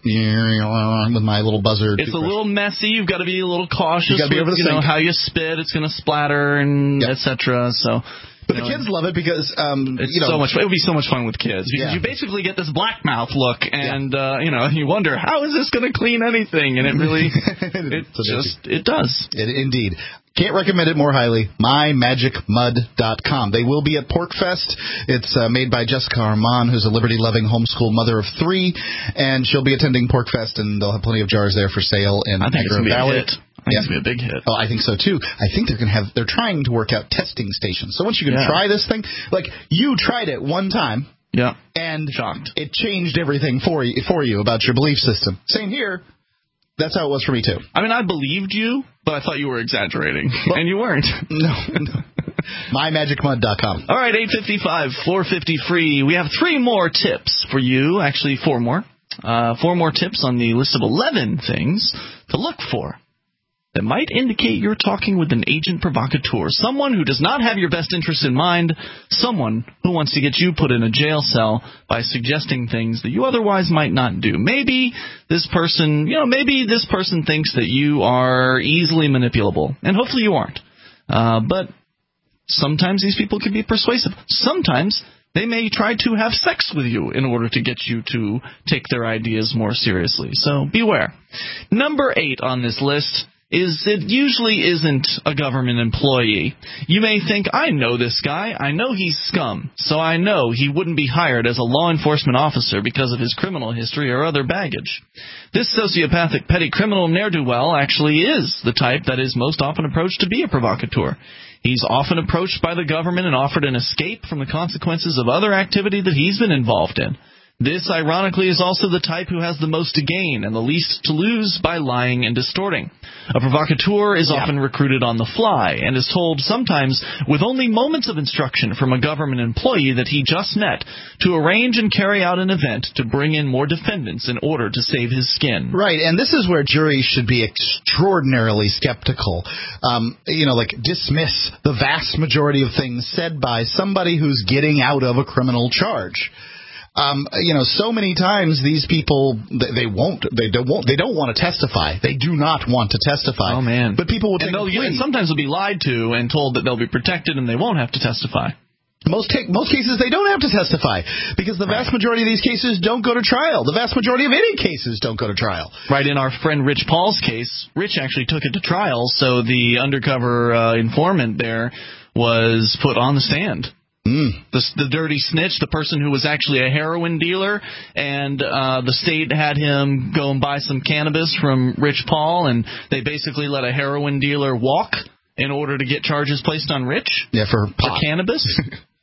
with my little buzzer. It's a little messy. You've got to be a little cautious. You got to be over the you sink. know how you spit. It's going to splatter and yep. et cetera. So. But you the know, kids love it because um, it's you know so much. It would be so much fun with kids because yeah. you basically get this black mouth look, and yeah. uh, you know you wonder how is this going to clean anything, and it really it just it does. It, indeed. Can't recommend it more highly. my magic mud dot com. They will be at PorkFest. It's uh, made by Jessica Armand, who's a liberty-loving homeschool mother of three, and she'll be attending PorkFest, and they'll have plenty of jars there for sale in I think Niagara it's Valley. A hit. I think yeah. it's going to be a big hit. Oh, I think so, too. I think they're going to have, they're trying to work out testing stations. So once you can yeah. try this thing, like, you tried it one time. Yeah. And shocked. It changed everything for you, for you about your belief system. Same here. That's how it was for me, too. I mean, I believed you, but I thought you were exaggerating. Well, and you weren't. No, no. my magic mud dot com. All right, eight fifty-five, four fifty free. We have three more tips for you. Actually, four more. Uh, four more tips on the list of eleven things to look for that might indicate you're talking with an agent provocateur, someone who does not have your best interests in mind, someone who wants to get you put in a jail cell by suggesting things that you otherwise might not do. Maybe this person, you know, maybe this person thinks that you are easily manipulable, and hopefully you aren't. Uh, but sometimes these people can be persuasive. Sometimes they may try to have sex with you in order to get you to take their ideas more seriously. So beware. Number eight on this list is it usually isn't a government employee. You may think, I know this guy. I know he's scum, so I know he wouldn't be hired as a law enforcement officer because of his criminal history or other baggage. This sociopathic petty criminal ne'er-do-well actually is the type that is most often approached to be a provocateur. He's often approached by the government and offered an escape from the consequences of other activity that he's been involved in. This, ironically, is also the type who has the most to gain and the least to lose by lying and distorting. A provocateur is yeah. often recruited on the fly and is told sometimes with only moments of instruction from a government employee that he just met to arrange and carry out an event to bring in more defendants in order to save his skin. Right, and this is where juries should be extraordinarily skeptical. Um, you know, like dismiss the vast majority of things said by somebody who's getting out of a criminal charge. Um, you know, so many times these people they, they won't, they don't, won't, they don't want to testify. They do not want to testify. Oh man! But people will take and, a plea. and sometimes they'll be lied to and told that they'll be protected and they won't have to testify. Most take, most cases they don't have to testify because the vast majority of these cases don't go to trial. The vast majority of any cases don't go to trial. Right. In our friend Rich Paul's case, Rich actually took it to trial, so the undercover uh, informant there was put on the stand. Mm. The, the dirty snitch, the person who was actually a heroin dealer, and uh, the state had him go and buy some cannabis from Rich Paul, and they basically let a heroin dealer walk in order to get charges placed on Rich yeah, for, for cannabis.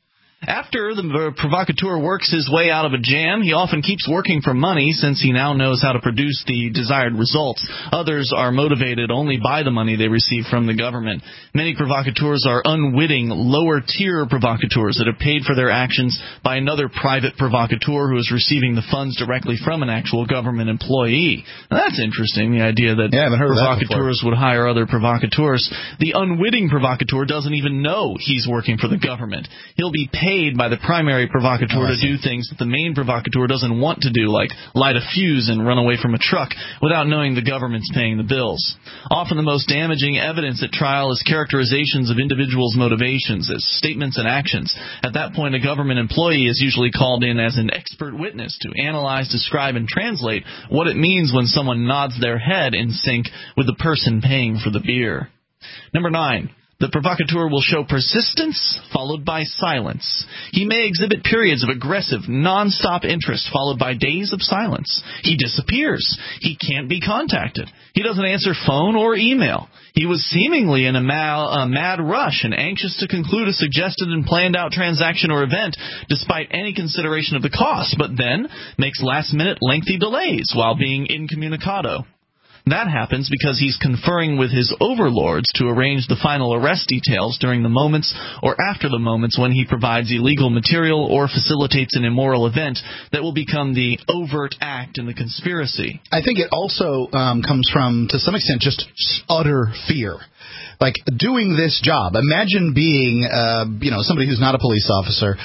After the provocateur works his way out of a jam, he often keeps working for money since he now knows how to produce the desired results. Others are motivated only by the money they receive from the government. Many provocateurs are unwitting, lower-tier provocateurs that are paid for their actions by another private provocateur who is receiving the funds directly from an actual government employee. Now, that's interesting, the idea that yeah, provocateurs would hire other provocateurs. The unwitting provocateur doesn't even know he's working for the government. He'll be paid by the primary provocateur oh, to do things that the main provocateur doesn't want to do, like light a fuse and run away from a truck without knowing the government's paying the bills. Often the most damaging evidence at trial is characterizations of individuals' motivations as statements and actions. At that point, a government employee is usually called in as an expert witness to analyze, describe, and translate what it means when someone nods their head in sync with the person paying for the beer. Number nine. The provocateur will show persistence, followed by silence. He may exhibit periods of aggressive, non-stop interest, followed by days of silence. He disappears. He can't be contacted. He doesn't answer phone or email. He was seemingly in a, ma- a mad rush and anxious to conclude a suggested and planned-out transaction or event, despite any consideration of the cost, but then makes last-minute lengthy delays while being incommunicado. That happens because he's conferring with his overlords to arrange the final arrest details during the moments or after the moments when he provides illegal material or facilitates an immoral event that will become the overt act in the conspiracy. I think it also um, comes from, to some extent, just utter fear. Like, doing this job. Imagine being, uh, you know, somebody who's not a police officer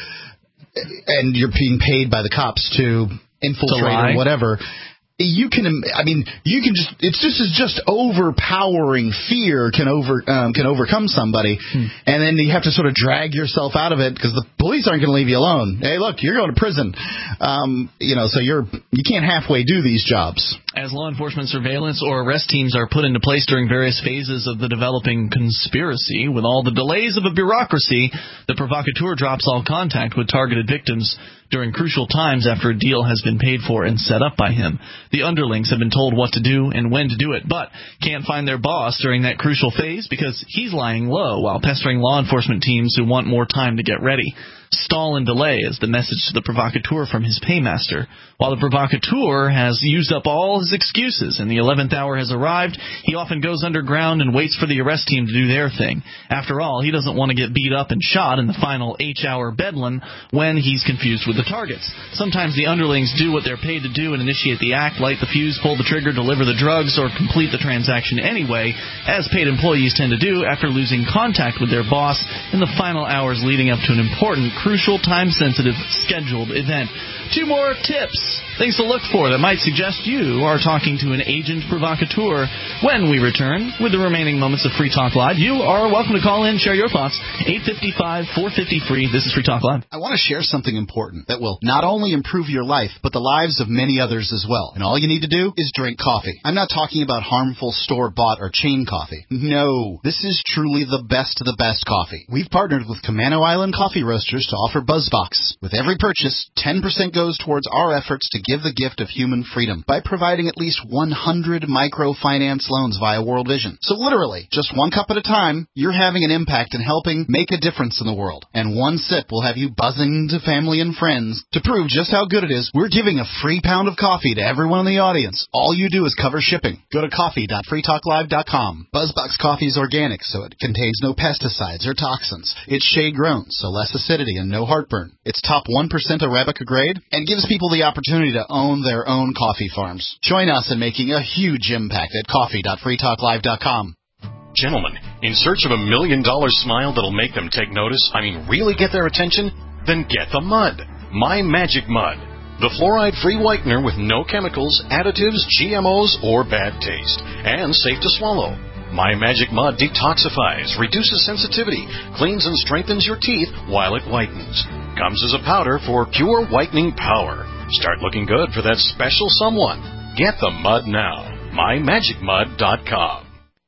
and you're being paid by the cops to infiltrate to or whatever. You can, I mean, you can just, it's just, it's just overpowering fear can over, um, can overcome somebody. Hmm. And then you have to sort of drag yourself out of it because the police aren't going to leave you alone. Hey, look, you're going to prison. Um, you know, so you're, you can't halfway do these jobs. As law enforcement surveillance or arrest teams are put into place during various phases of the developing conspiracy, with all the delays of a bureaucracy, the provocateur drops all contact with targeted victims during crucial times after a deal has been paid for and set up by him. The underlings have been told what to do and when to do it, but can't find their boss during that crucial phase because he's lying low while pestering law enforcement teams who want more time to get ready. Stall and delay is the message to the provocateur from his paymaster. While the provocateur has used up all his excuses and the eleventh hour has arrived, he often goes underground and waits for the arrest team to do their thing. After all, he doesn't want to get beat up and shot in the final H-hour bedlam when he's confused with the targets. Sometimes the underlings do what they're paid to do and initiate the act, light the fuse, pull the trigger, deliver the drugs, or complete the transaction anyway, as paid employees tend to do after losing contact with their boss in the final hours leading up to an important, crucial, time-sensitive, scheduled event. Two more tips, things to look for that might suggest you are talking to an agent provocateur. When we return with the remaining moments of Free Talk Live, you are welcome to call in, share your thoughts. eight five five, four five zero, free. This is Free Talk Live. I want to share something important that will not only improve your life, but the lives of many others as well. And all you need to do is drink coffee. I'm not talking about harmful store-bought or chain coffee. No, this is truly the best of the best coffee. We've partnered with Camano Island Coffee Roasters to offer BuzzBox. With every purchase, ten percent goes towards our efforts to give the gift of human freedom by providing at least one hundred microfinance loans via World Vision. So literally, just one cup at a time, you're having an impact in helping make a difference in the world. And one sip will have you buzzing to family and friends. To prove just how good it is, we're giving a free pound of coffee to everyone in the audience. All you do is cover shipping. Go to coffee dot free talk live dot com. BuzzBox coffee is organic, so it contains no pesticides or toxins. It's shade-grown, so less acidity and no heartburn. It's top one percent Arabica grade and gives people the opportunity to own their own coffee farms. Join us in making a huge impact at coffee dot free talk live dot com. Gentlemen, in search of a million dollar smile that'll make them take notice, I mean really get their attention? Then get the mud. My Magic Mud. The fluoride-free whitener with no chemicals, additives, G M Os, or bad taste. And safe to swallow. My Magic Mud detoxifies, reduces sensitivity, cleans and strengthens your teeth while it whitens. Comes as a powder for pure whitening power. Start looking good for that special someone. Get the mud now. my magic mud dot com.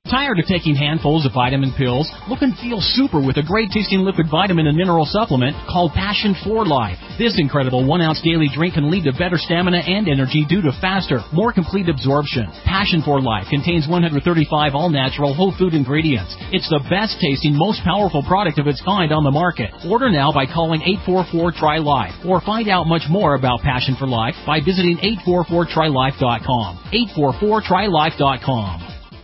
Tired of taking handfuls of vitamin pills? Look and feel super with a great-tasting liquid vitamin and mineral supplement called Passion for Life. This incredible one-ounce daily drink can lead to better stamina and energy due to faster, more complete absorption. Passion for Life contains one hundred thirty-five all-natural whole food ingredients. It's the best-tasting, most powerful product of its kind on the market. Order now by calling eight four four, T R Y Life, or find out much more about Passion for Life by visiting eight four four try life dot com. eight four four try life dot com.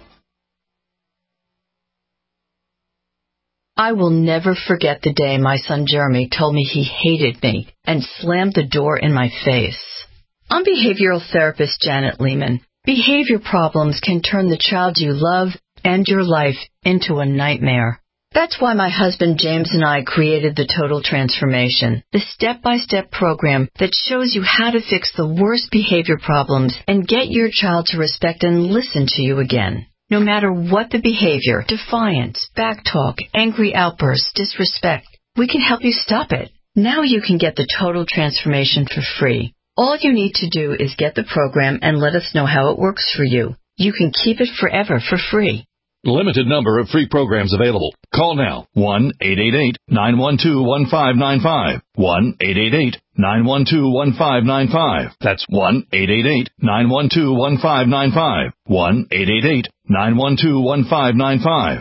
I will never forget the day my son Jeremy told me he hated me and slammed the door in my face. I'm behavioral therapist Janet Lehman. Behavior problems can turn the child you love and your life into a nightmare. That's why my husband James and I created the Total Transformation, the step-by-step program that shows you how to fix the worst behavior problems and get your child to respect and listen to you again. No matter what the behavior, defiance, backtalk, angry outbursts, disrespect, we can help you stop it. Now you can get the Total Transformation for free. All you need to do is get the program and let us know how it works for you. You can keep it forever for free. Limited number of free programs available. Call now. one eight eight eight, nine one two, one five nine five. one eight eight eight, nine one two, one five nine five. That's one eight eight eight, nine one two, one five nine five. one eight eight eight, nine one two, one five nine five.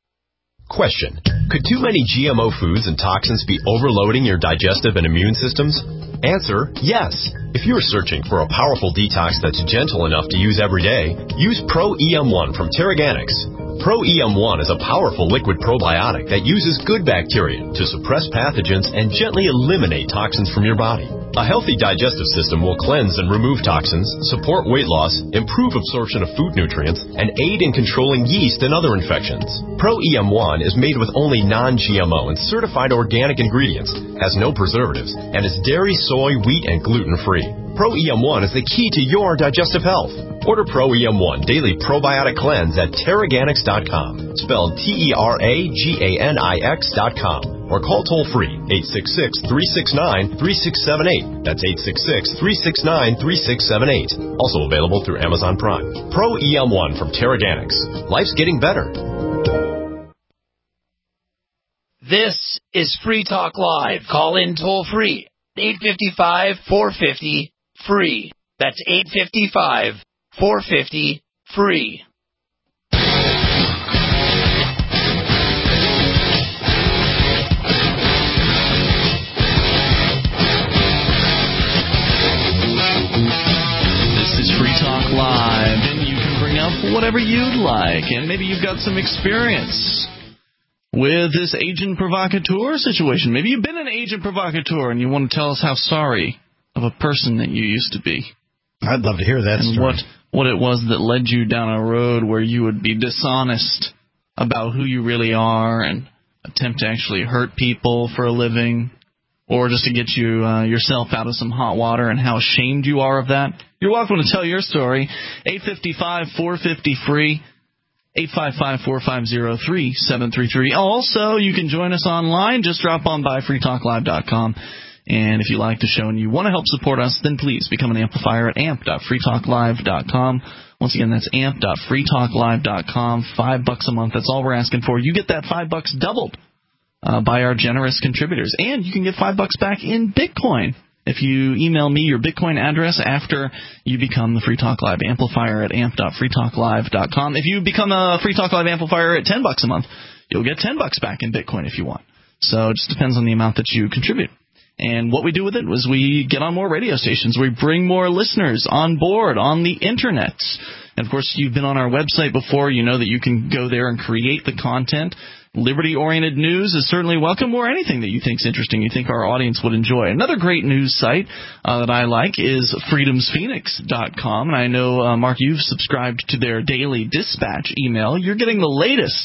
Question. Could too many G M O foods and toxins be overloading your digestive and immune systems? Answer, yes. If you're searching for a powerful detox that's gentle enough to use every day, use Pro E M one from Terraganics. Pro E M one is a powerful liquid probiotic that uses good bacteria to suppress pathogens and gently eliminate toxins from your body. A healthy digestive system will cleanse and remove toxins, support weight loss, improve absorption of food nutrients, and aid in controlling yeast and other infections. Pro E M one is made with only non-G M O and certified organic ingredients, has no preservatives, and is dairy, soy, wheat, and gluten-free. Pro E M one is the key to your digestive health. Order Pro E M one Daily Probiotic Cleanse at Terraganics dot com, spelled T E R A G A N I X dot com, or call toll-free eight six six, three six nine, three six seven eight. That's eight six six, three six nine, three six seven eight. Also available through Amazon Prime. Pro E M one from Terraganics. Life's getting better. This is Free Talk Live. Call in toll-free, eight five five, four five zero, free. That's eight five five, four five zero, free. This is Free Talk Live, and you can bring up whatever you'd like, and maybe you've got some experience with this agent provocateur situation. Maybe you've been an agent provocateur and you want to tell us how sorry of a person that you used to be. I'd love to hear that and story. what what it was that led you down a road where you would be dishonest about who you really are and attempt to actually hurt people for a living, or just to get you uh, yourself out of some hot water, and how ashamed you are of that. You're welcome to tell your story. eight five five, four five zero, free. eight five five, four five zero, three seven three three. Also, you can join us online. Just drop on by free talk live dot com. And if you like the show and you want to help support us, then please become an amplifier at amp dot free talk live dot com. Once again, that's amp dot free talk live dot com. Five bucks a month. That's all we're asking for. You get that five bucks doubled uh, by our generous contributors. And you can get five bucks back in Bitcoin if you email me your Bitcoin address after you become the Free Talk Live amplifier at amp dot free talk live dot com. If you become a Free Talk Live amplifier at ten bucks a month, you'll get ten bucks back in Bitcoin if you want. So it just depends on the amount that you contribute. And what we do with it is we get on more radio stations. We bring more listeners on board on the Internet. And, of course, you've been on our website before. You know that you can go there and create the content. Liberty-oriented news is certainly welcome, or anything that you think is interesting, you think our audience would enjoy. Another great news site uh, that I like is freedoms phoenix dot com. And I know, uh, Mark, you've subscribed to their daily dispatch email. You're getting the latest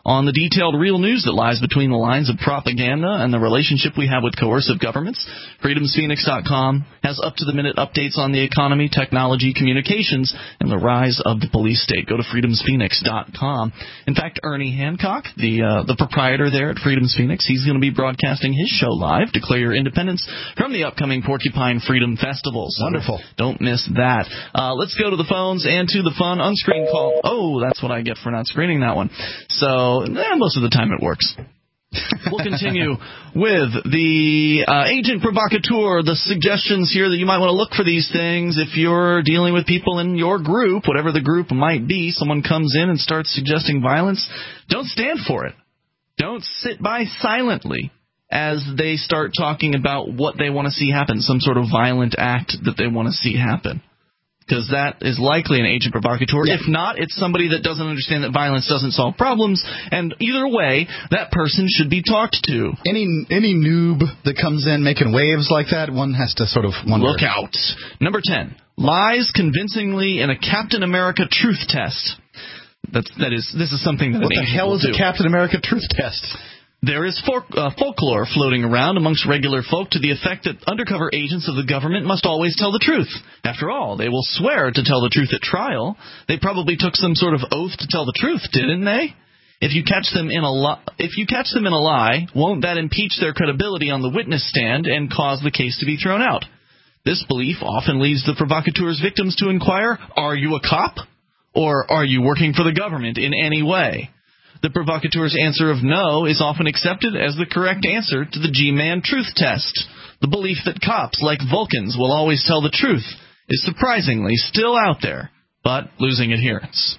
on the detailed real news that lies between the lines of propaganda and the relationship we have with coercive governments. freedoms phoenix dot com has up-to-the-minute updates on the economy, technology, communications, and the rise of the police state. Go to freedoms phoenix dot com. In fact, Ernie Hancock, the uh, the proprietor there at Freedoms Phoenix, he's going to be broadcasting his show live, Declare Your Independence, from the upcoming Porcupine Freedom Festival. So wonderful. Don't miss that. Uh, let's go to the phones and to the fun unscreened call. Oh, that's what I get for not screening that one. So eh, most of the time it works. We'll continue with the uh, agent provocateur, the suggestions here that you might want to look for these things if you're dealing with people in your group, whatever the group might be. Someone comes in and starts suggesting violence. Don't stand for it. Don't sit by silently as they start talking about what they want to see happen, some sort of violent act that they want to see happen. Because that is likely an agent provocateur. Yeah. If not, it's somebody that doesn't understand that violence doesn't solve problems, and either way, that person should be talked to. Any any noob that comes in making waves like that, one has to sort of wonder. Look out. Number ten, lies convincingly in a Captain America truth test. That's, that is, this is something that what an the hell is do. a Captain America truth test? There is folk, uh, folklore floating around amongst regular folk to the effect that undercover agents of the government must always tell the truth. After all, they will swear to tell the truth at trial. They probably took some sort of oath to tell the truth, didn't they? If you catch them in a li- if you catch them in a lie, won't that impeach their credibility on the witness stand and cause the case to be thrown out? This belief often leads the provocateur's victims to inquire, are you a cop? Or are you working for the government in any way? The provocateur's answer of no is often accepted as the correct answer to the G-Man truth test. The belief that cops, like Vulcans, will always tell the truth is surprisingly still out there, but losing adherence.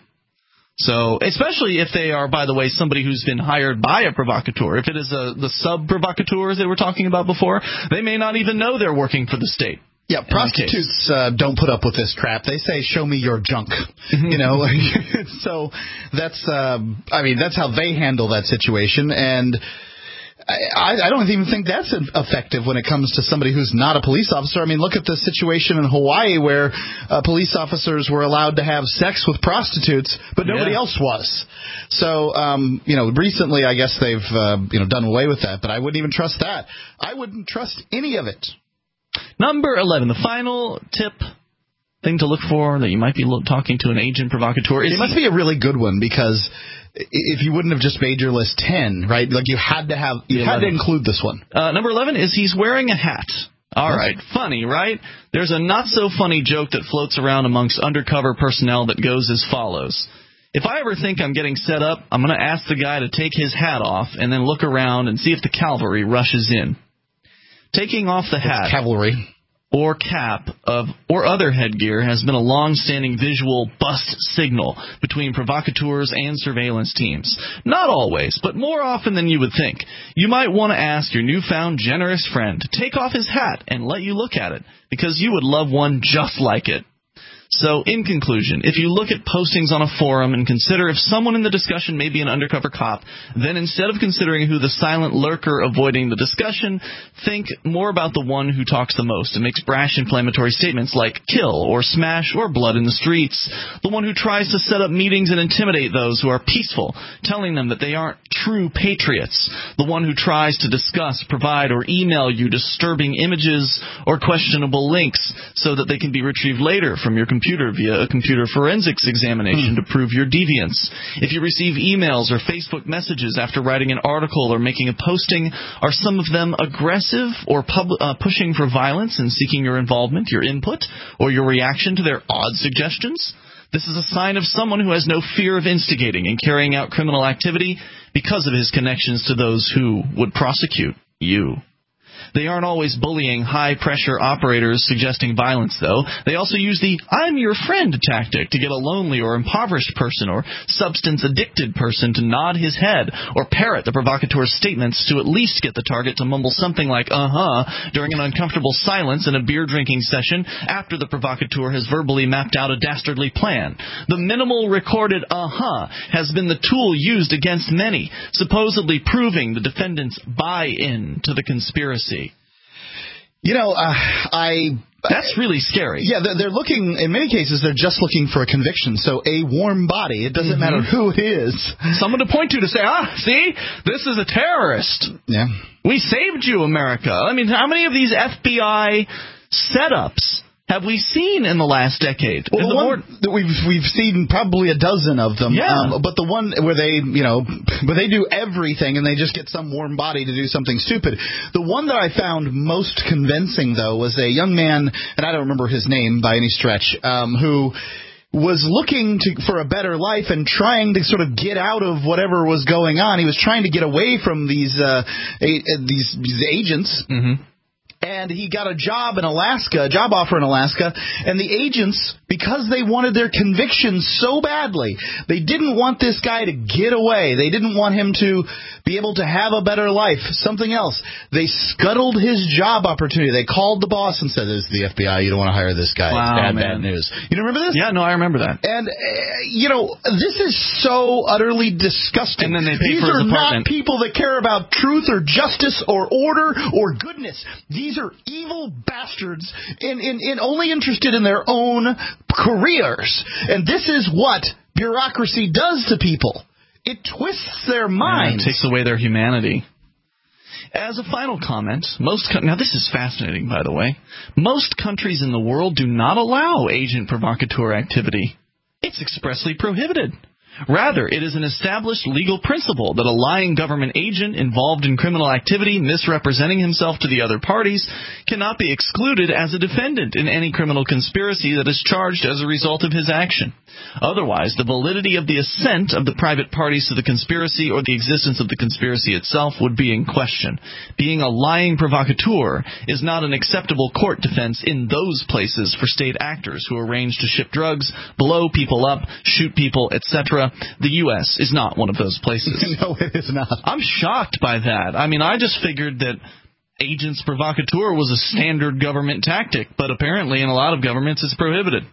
So, especially if they are, by the way, somebody who's been hired by a provocateur. If it is a, the sub-provocateurs they were talking about before, they may not even know they're working for the state. Yeah, prostitutes uh, don't put up with this crap. They say, show me your junk. You know, so that's, uh, I mean, that's how they handle that situation. And I, I don't even think that's effective when it comes to somebody who's not a police officer. I mean, look at the situation in Hawaii where uh, police officers were allowed to have sex with prostitutes, but nobody yeah. else was. So, um, you know, recently I guess they've, uh, you know, done away with that, but I wouldn't even trust that. I wouldn't trust any of it. Number eleven, the final tip, thing to look for that you might be talking to an agent provocateur. Is it must be a really good one, because if you wouldn't have just made your list ten, right? Like you had to have, you had to include this one. Uh, number eleven is he's wearing a hat. All yes. right, funny, right? There's a not-so-funny joke that floats around amongst undercover personnel that goes as follows. If I ever think I'm getting set up, I'm going to ask the guy to take his hat off and then look around and see if the cavalry rushes in. Taking off the hat cavalry or cap of or other headgear has been a long-standing visual bust signal between provocateurs and surveillance teams. Not always, but more often than you would think. You might want to ask your newfound generous friend to take off his hat and let you look at it, because you would love one just like it. So, in conclusion, if you look at postings on a forum and consider if someone in the discussion may be an undercover cop, then instead of considering who the silent lurker avoiding the discussion, think more about the one who talks the most and makes brash inflammatory statements like kill or smash or blood in the streets. The one who tries to set up meetings and intimidate those who are peaceful, telling them that they aren't true patriots. The one who tries to discuss, provide, or email you disturbing images or questionable links so that they can be retrieved later from your computer via a computer forensics examination hmm. to prove your deviance. If you receive emails or Facebook messages after writing an article or making a posting, are some of them aggressive or pub- uh, pushing for violence and seeking your involvement, your input, or your reaction to their odd suggestions? This is a sign of someone who has no fear of instigating and carrying out criminal activity because of his connections to those who would prosecute you. They aren't always bullying high-pressure operators suggesting violence, though. They also use the I'm your friend tactic to get a lonely or impoverished person or substance-addicted person to nod his head or parrot the provocateur's statements to at least get the target to mumble something like uh-huh during an uncomfortable silence in a beer-drinking session after the provocateur has verbally mapped out a dastardly plan. The minimal recorded uh-huh has been the tool used against many, supposedly proving the defendant's buy-in to the conspiracy. You know, uh, I That's really scary. Yeah, they're, they're looking, in many cases, they're just looking for a conviction. So a warm body, it doesn't mm-hmm. matter who it is. Someone to point to to say, ah, see, this is a terrorist. Yeah. We saved you, America. I mean, how many of these F B I setups have we seen in the last decade? Well, the one more... that we've we've seen probably a dozen of them. Yeah. Um, but the one where they, you know, where they do everything and they just get some warm body to do something stupid. The one that I found most convincing, though, was a young man, and I don't remember his name by any stretch, um, who was looking to, for a better life and trying to sort of get out of whatever was going on. He was trying to get away from these uh, a, these, these agents. Mm-hmm. And he got a job in Alaska, a job offer in Alaska, and the agents, because they wanted their conviction so badly, they didn't want this guy to get away. They didn't want him to be able to have a better life, something else. They scuttled his job opportunity. They called the boss and said, "This is the F B I. You don't want to hire this guy. Wow, bad, man. bad news." You remember this? Yeah, no, I remember that. And, uh, you know, this is so utterly disgusting. And then they pay These for are his apartment. not people that care about truth or justice or order or goodness. These are evil bastards in, in, in only interested in their own careers. And this is what bureaucracy does to people. It twists their minds. Yeah, it takes away their humanity. As a final comment, most co- now this is fascinating, by the way. Most countries in the world do not allow agent provocateur activity. It's expressly prohibited. Rather, it is an established legal principle that a lying government agent involved in criminal activity misrepresenting himself to the other parties cannot be excluded as a defendant in any criminal conspiracy that is charged as a result of his action. Otherwise, the validity of the assent of the private parties to the conspiracy or the existence of the conspiracy itself would be in question. Being a lying provocateur is not an acceptable court defense in those places for state actors who arrange to ship drugs, blow people up, shoot people, et cetera. The U S is not one of those places. No, it is not. I'm shocked by that. I mean, I just figured that agents provocateur was a standard government tactic, but apparently in a lot of governments it's prohibited.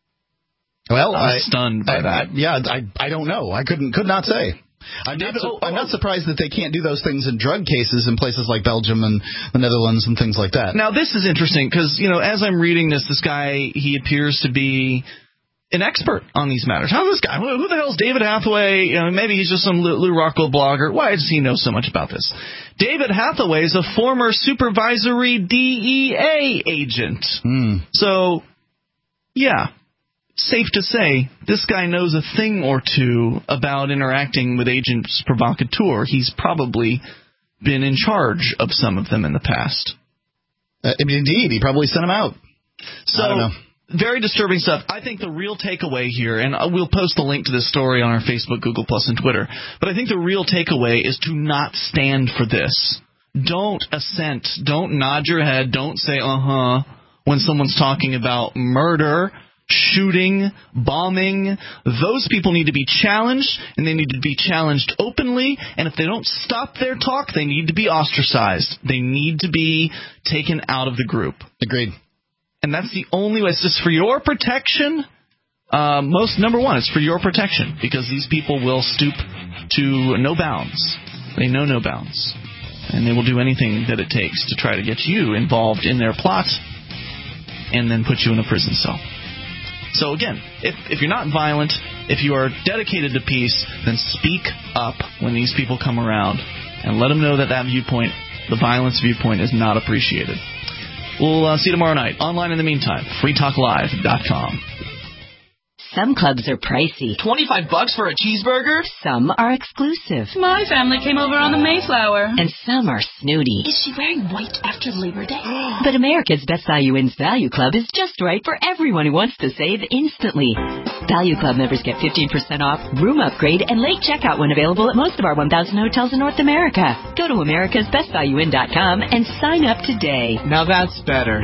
Well, I was I, stunned by I, that. I, yeah, I I don't know. I couldn't could not say. I'm not, su- I'm not surprised that they can't do those things in drug cases in places like Belgium and the Netherlands and things like that. Now, this is interesting because, you know, as I'm reading this, this guy, he appears to be an expert on these matters. How's this guy? Who the hell is David Hathaway? You know, maybe he's just some Lou Rockwell blogger. Why does he know so much about this? David Hathaway is a former supervisory D E A agent. Mm. So, yeah, safe to say, this guy knows a thing or two about interacting with agents provocateur. He's probably been in charge of some of them in the past. Uh, indeed, he probably sent them out. So, I don't know. Very disturbing stuff. I think the real takeaway here, and we'll post the link to this story on our Facebook, Google Plus, and Twitter, but I think the real takeaway is to not stand for this. Don't assent. Don't nod your head. Don't say, uh-huh, when someone's talking about murder, shooting, bombing. Those people need to be challenged, and they need to be challenged openly, and if they don't stop their talk, they need to be ostracized. They need to be taken out of the group. Agreed. And that's the only way. It's just for your protection. Uh, most number one, it's for your protection because these people will stoop to no bounds. They know no bounds, and they will do anything that it takes to try to get you involved in their plot, and then put you in a prison cell. So again, if if you're not violent, if you are dedicated to peace, then speak up when these people come around, and let them know that that viewpoint, the violence viewpoint, is not appreciated. We'll uh, see you tomorrow night. Online in the meantime, free talk live dot com. Some clubs are pricey. twenty-five bucks for a cheeseburger? Some are exclusive. My family came over on the Mayflower. And some are snooty. Is she wearing white after Labor Day? But America's Best Value Inns Value Club is just right for everyone who wants to save instantly. Value Club members get fifteen percent off, room upgrade, and late checkout when available at most of our one thousand hotels in North America. Go to americas best value inn dot com and sign up today. Now that's better.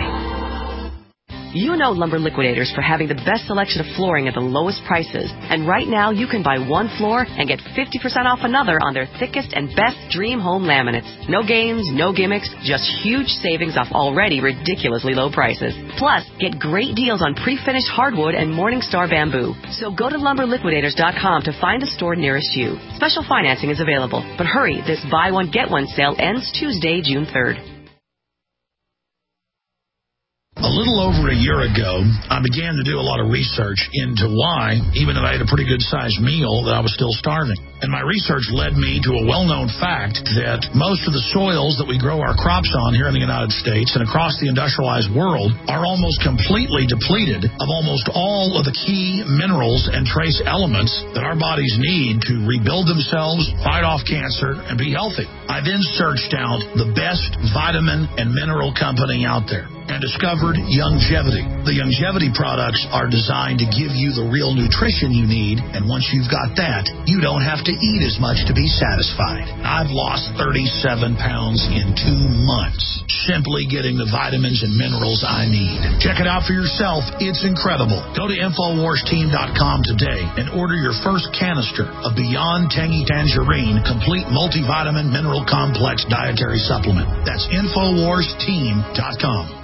You know Lumber Liquidators for having the best selection of flooring at the lowest prices. And right now, you can buy one floor and get fifty percent off another on their thickest and best Dream Home laminates. No games, no gimmicks, just huge savings off already ridiculously low prices. Plus, get great deals on pre-finished hardwood and Morningstar bamboo. So go to lumber liquidators dot com to find the store nearest you. Special financing is available. But hurry, this buy one, get one sale ends Tuesday, June third. little over a year ago, I began to do a lot of research into why, even though I had a pretty good-sized meal, that I was still starving. And my research led me to a well-known fact that most of the soils that we grow our crops on here in the United States and across the industrialized world are almost completely depleted of almost all of the key minerals and trace elements that our bodies need to rebuild themselves, fight off cancer, and be healthy. I then searched out the best vitamin and mineral company out there and discovered Youngevity. The Youngevity products are designed to give you the real nutrition you need, and once you've got that, you don't have to eat as much to be satisfied. I've lost thirty-seven pounds in two months, simply getting the vitamins and minerals I need. Check it out for yourself. It's incredible. Go to Infowars Team dot com today and order your first canister of Beyond Tangy Tangerine Complete Multivitamin Mineral Complex Dietary Supplement. That's Infowars Team dot com.